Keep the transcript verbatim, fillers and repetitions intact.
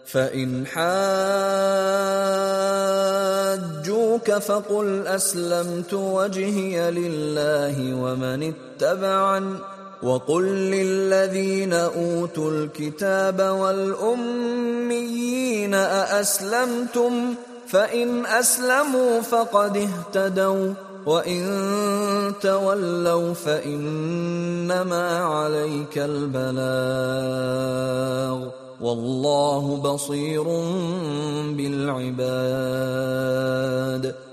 فإن حاجوك فقل أسلمت وجهي لله ومن اتبعن وقل للذين أوتوا الكتاب والأميين أأسلمتم فإن أسلموا فقد اهتدوا وإن تولوا فإنما عليك البلاغ والله بصير بالعباد.